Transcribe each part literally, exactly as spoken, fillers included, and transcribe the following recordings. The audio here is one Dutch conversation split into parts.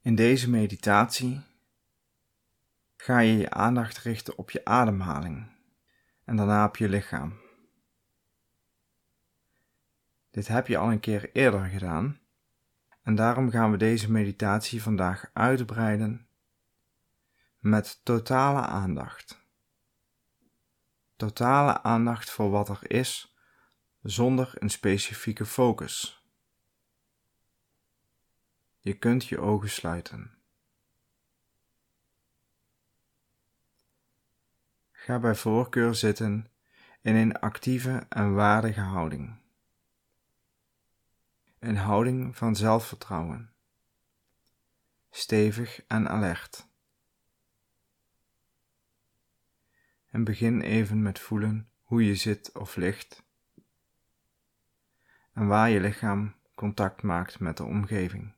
In deze meditatie ga je je aandacht richten op je ademhaling en daarna op je lichaam. Dit heb je al een keer eerder gedaan en daarom gaan we deze meditatie vandaag uitbreiden met totale aandacht. Totale aandacht voor wat er is, zonder een specifieke focus. Je kunt je ogen sluiten. Ga bij voorkeur zitten in een actieve en waardige houding. Een houding van zelfvertrouwen, stevig en alert. En begin even met voelen hoe je zit of ligt en waar je lichaam contact maakt met de omgeving.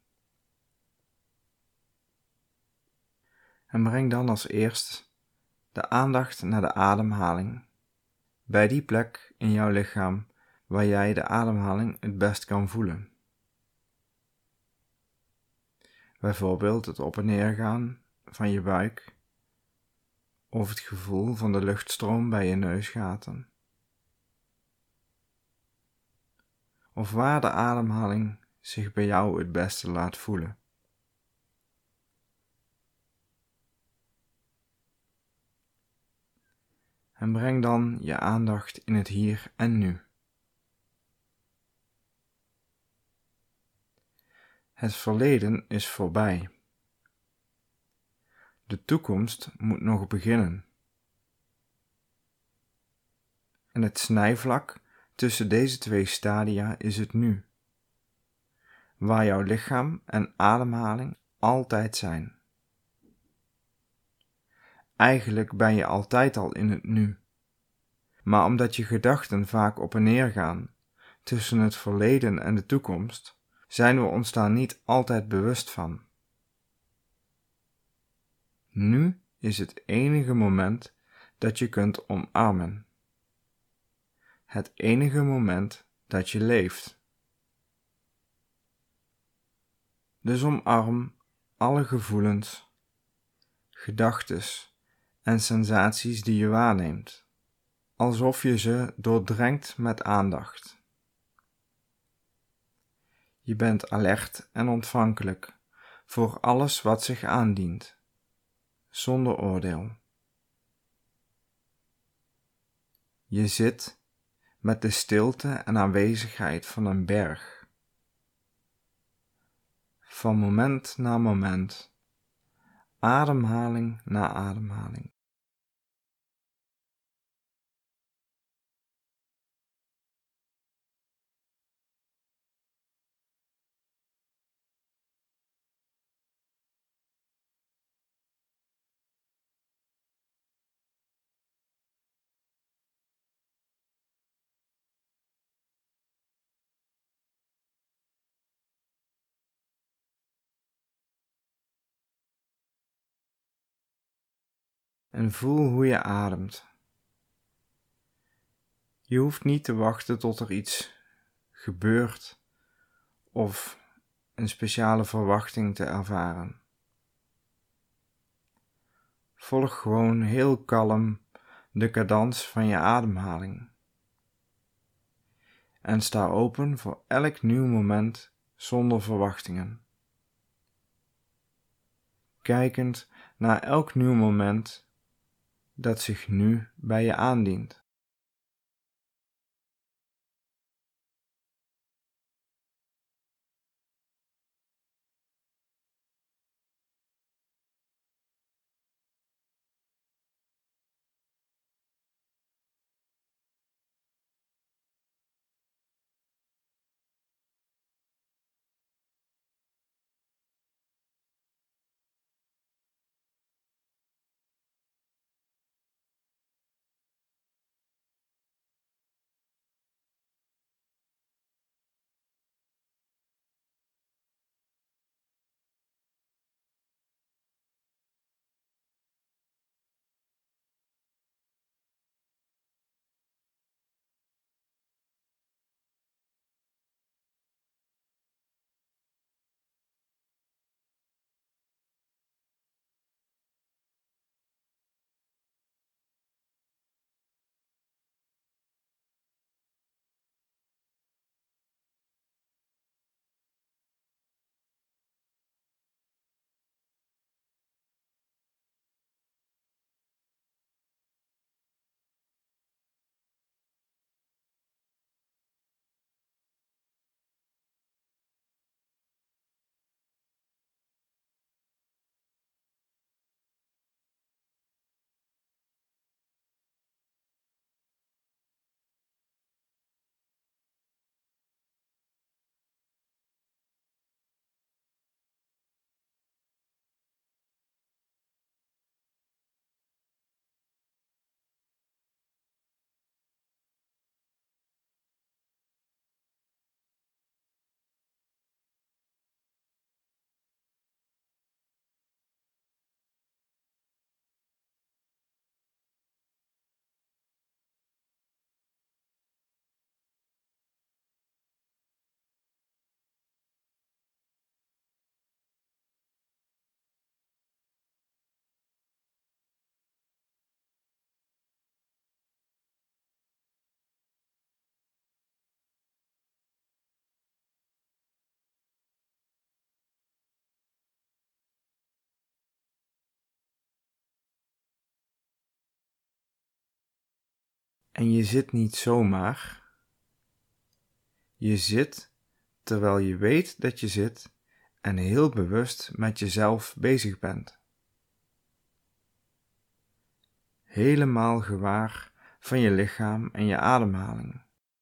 En breng dan als eerst de aandacht naar de ademhaling, bij die plek in jouw lichaam waar jij de ademhaling het best kan voelen. Bijvoorbeeld het op en neer gaan van je buik of het gevoel van de luchtstroom bij je neusgaten. Of waar de ademhaling zich bij jou het beste laat voelen. En breng dan je aandacht in het hier en nu. Het verleden is voorbij. De toekomst moet nog beginnen. En het snijvlak tussen deze twee stadia is het nu, waar jouw lichaam en ademhaling altijd zijn. Eigenlijk ben je altijd al in het nu, maar omdat je gedachten vaak op en neer gaan tussen het verleden en de toekomst, zijn we ons daar niet altijd bewust van. Nu is het enige moment dat je kunt omarmen. Het enige moment dat je leeft. Dus omarm alle gevoelens, gedachtes en sensaties die je waarneemt, alsof je ze doordrenkt met aandacht. Je bent alert en ontvankelijk voor alles wat zich aandient, zonder oordeel. Je zit met de stilte en aanwezigheid van een berg. Van moment naar moment, ademhaling na ademhaling. En voel hoe je ademt. Je hoeft niet te wachten tot er iets gebeurt of een speciale verwachting te ervaren. Volg gewoon heel kalm de cadans van je ademhaling. En sta open voor elk nieuw moment zonder verwachtingen. Kijkend naar elk nieuw moment dat zich nu bij je aandient. En je zit niet zomaar. Je zit terwijl je weet dat je zit en heel bewust met jezelf bezig bent. Helemaal gewaar van je lichaam en je ademhaling.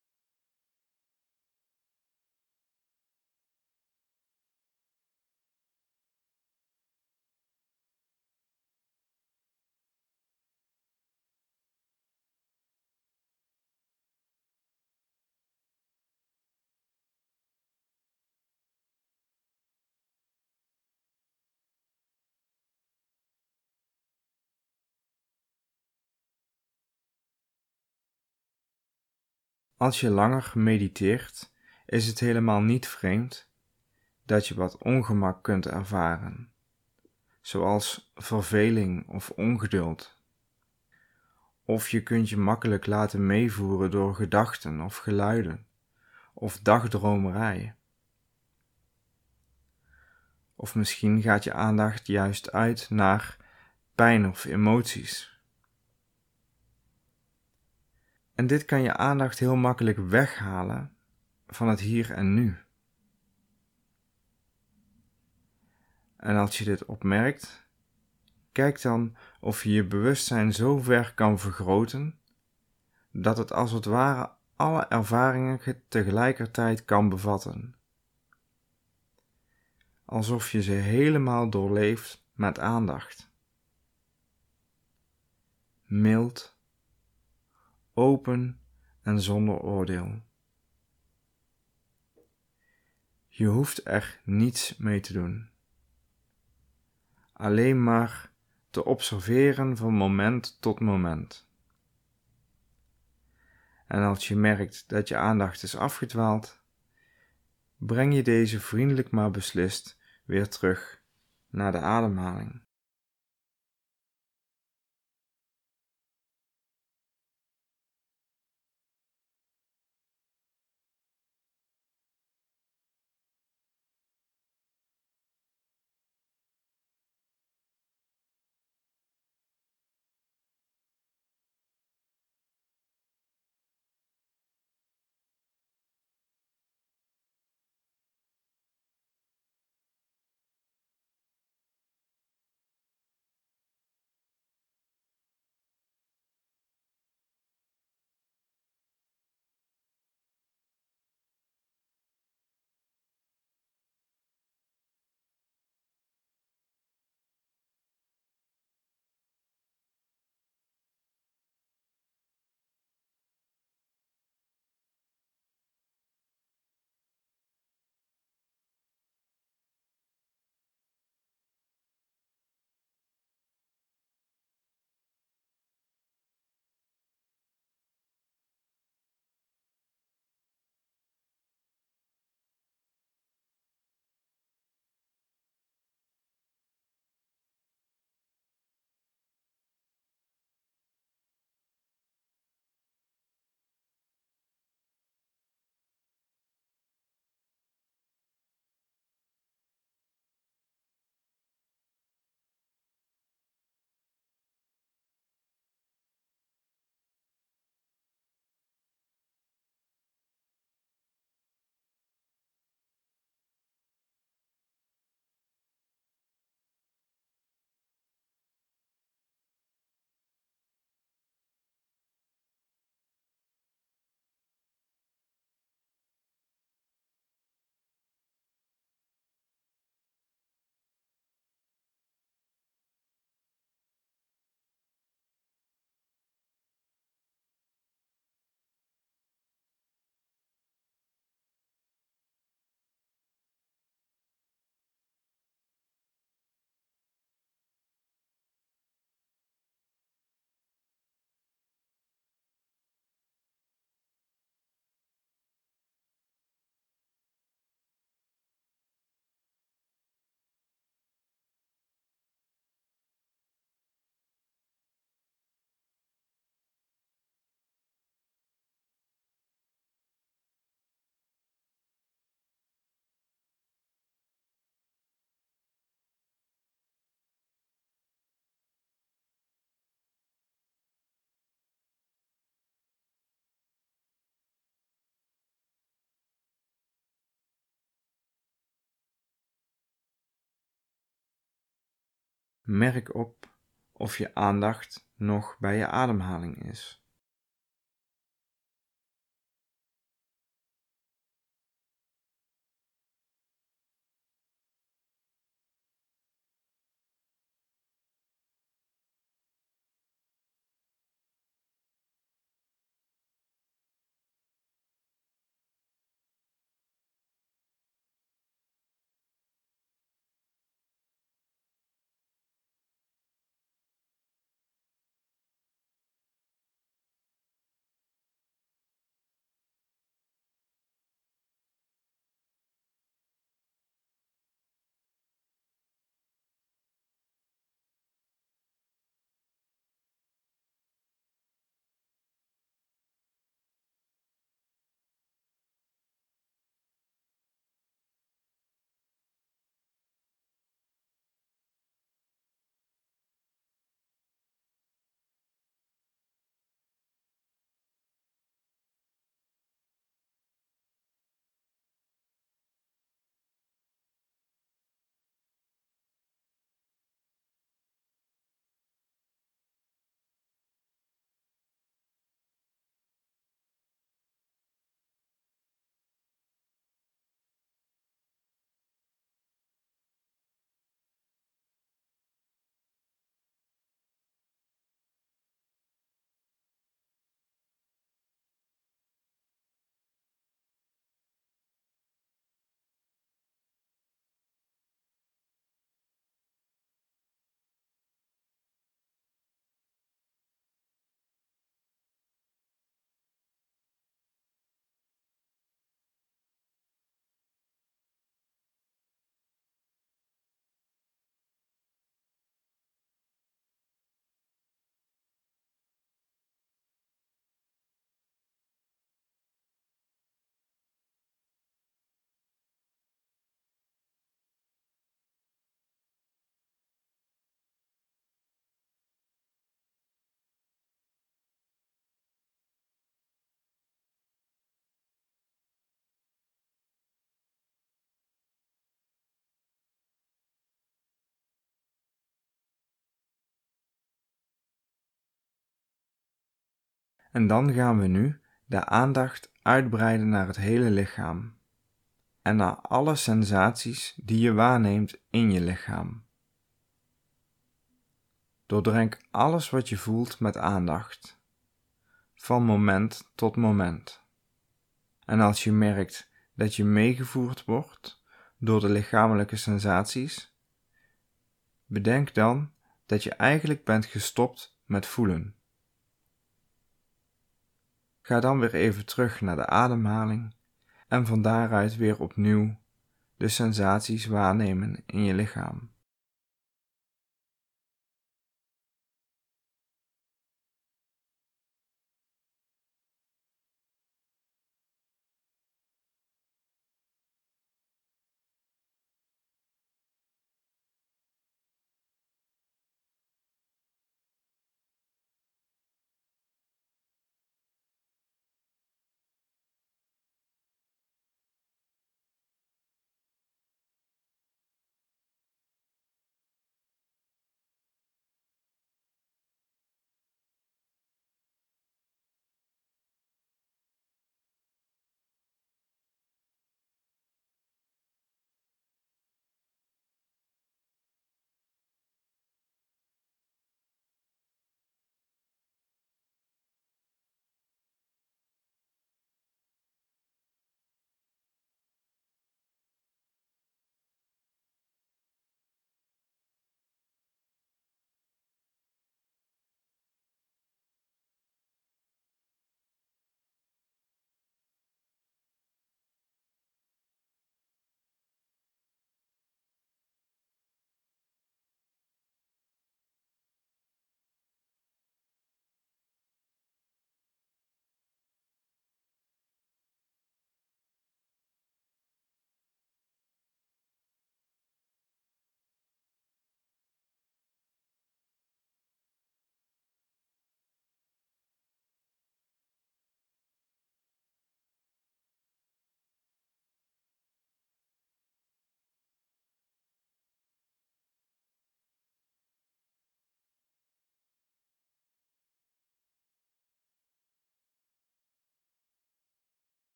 Als je langer mediteert, is het helemaal niet vreemd dat je wat ongemak kunt ervaren, zoals verveling of ongeduld. Of je kunt je makkelijk laten meevoeren door gedachten of geluiden, of dagdromerij. Of misschien gaat je aandacht juist uit naar pijn of emoties. En dit kan je aandacht heel makkelijk weghalen van het hier en nu. En als je dit opmerkt, kijk dan of je je bewustzijn zo ver kan vergroten, dat het als het ware alle ervaringen tegelijkertijd kan bevatten. Alsof je ze helemaal doorleeft met aandacht. Mild, open en zonder oordeel. Je hoeft er niets mee te doen. Alleen maar te observeren van moment tot moment. En als je merkt dat je aandacht is afgedwaald, breng je deze vriendelijk maar beslist weer terug naar de ademhaling. Merk op of je aandacht nog bij je ademhaling is. En dan gaan we nu de aandacht uitbreiden naar het hele lichaam en naar alle sensaties die je waarneemt in je lichaam. Doordrenk alles wat je voelt met aandacht, van moment tot moment. En als je merkt dat je meegevoerd wordt door de lichamelijke sensaties, bedenk dan dat je eigenlijk bent gestopt met voelen. Ga dan weer even terug naar de ademhaling en van daaruit weer opnieuw de sensaties waarnemen in je lichaam.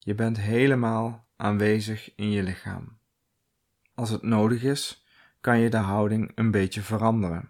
Je bent helemaal aanwezig in je lichaam. Als het nodig is, kan je de houding een beetje veranderen.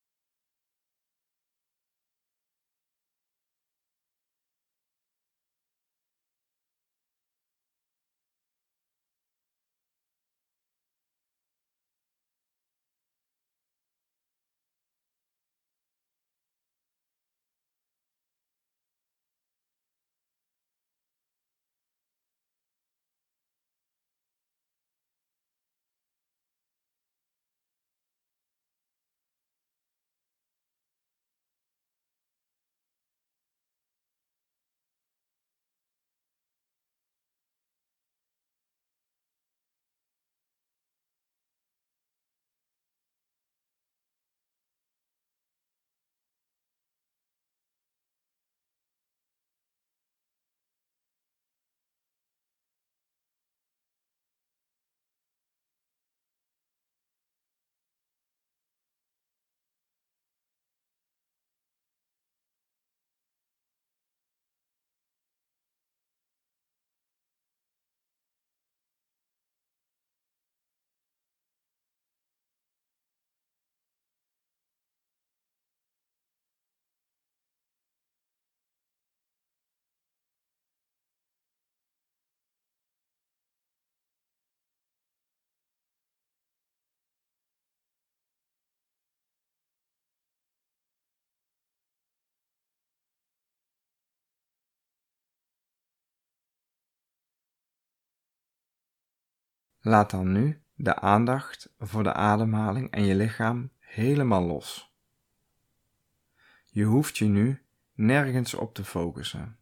Laat dan nu de aandacht voor de ademhaling en je lichaam helemaal los. Je hoeft je nu nergens op te focussen.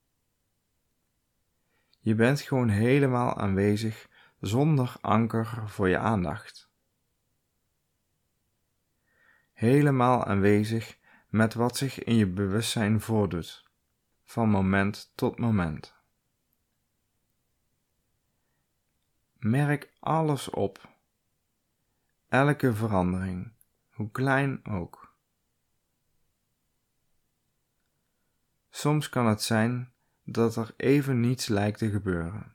Je bent gewoon helemaal aanwezig zonder anker voor je aandacht. Helemaal aanwezig met wat zich in je bewustzijn voordoet, van moment tot moment. Merk alles op, elke verandering, hoe klein ook. Soms kan het zijn dat er even niets lijkt te gebeuren.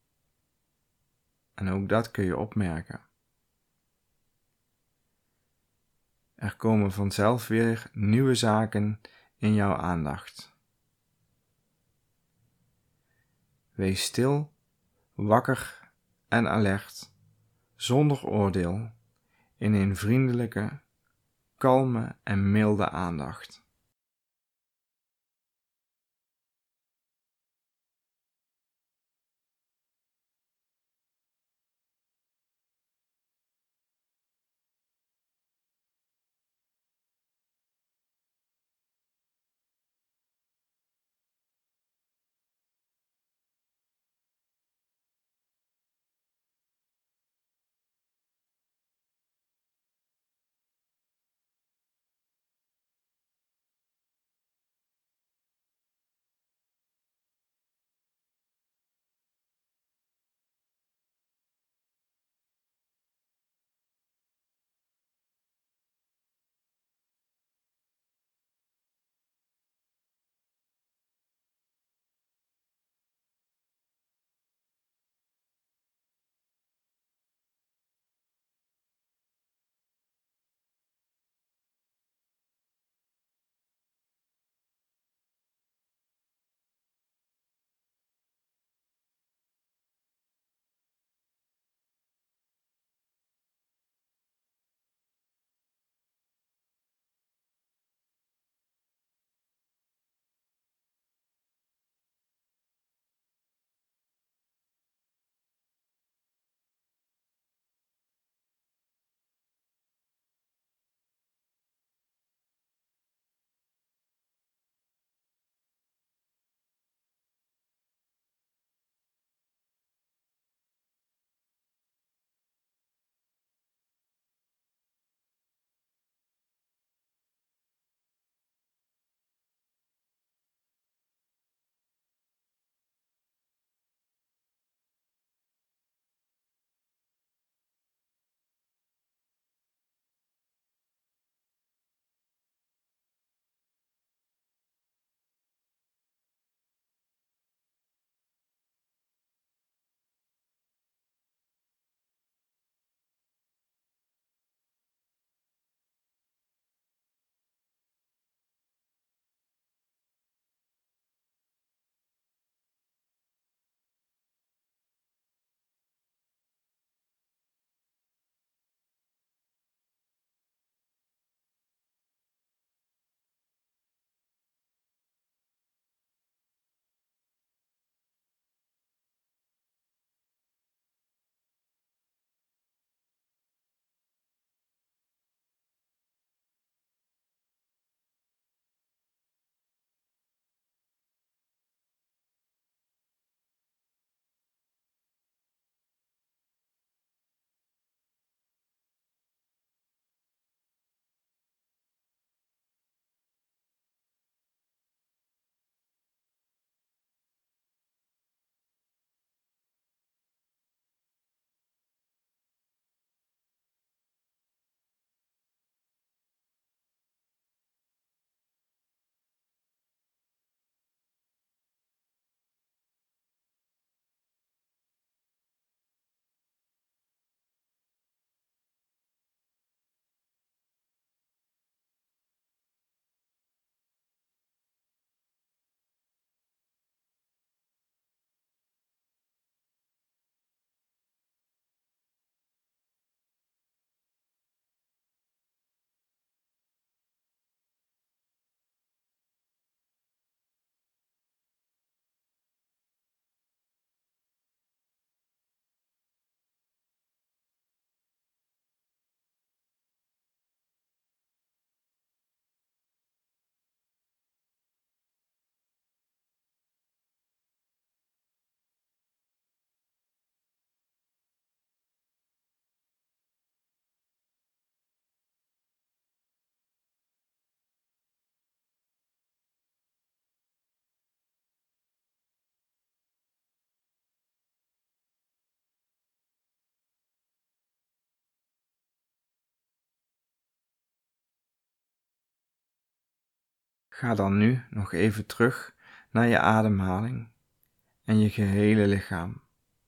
En ook dat kun je opmerken. Er komen vanzelf weer nieuwe zaken in jouw aandacht. Wees stil, wakker en alert, zonder oordeel, in een vriendelijke, kalme en milde aandacht. Ga dan nu nog even terug naar je ademhaling en je gehele lichaam.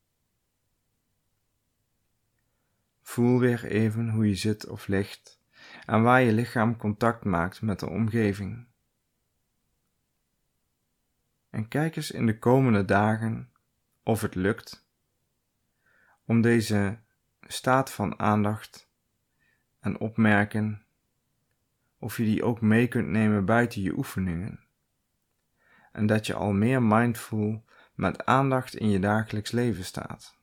Voel weer even hoe je zit of ligt en waar je lichaam contact maakt met de omgeving. En kijk eens in de komende dagen of het lukt om deze staat van aandacht en opmerken of je die ook mee kunt nemen buiten je oefeningen. En dat je al meer mindful met aandacht in je dagelijks leven staat.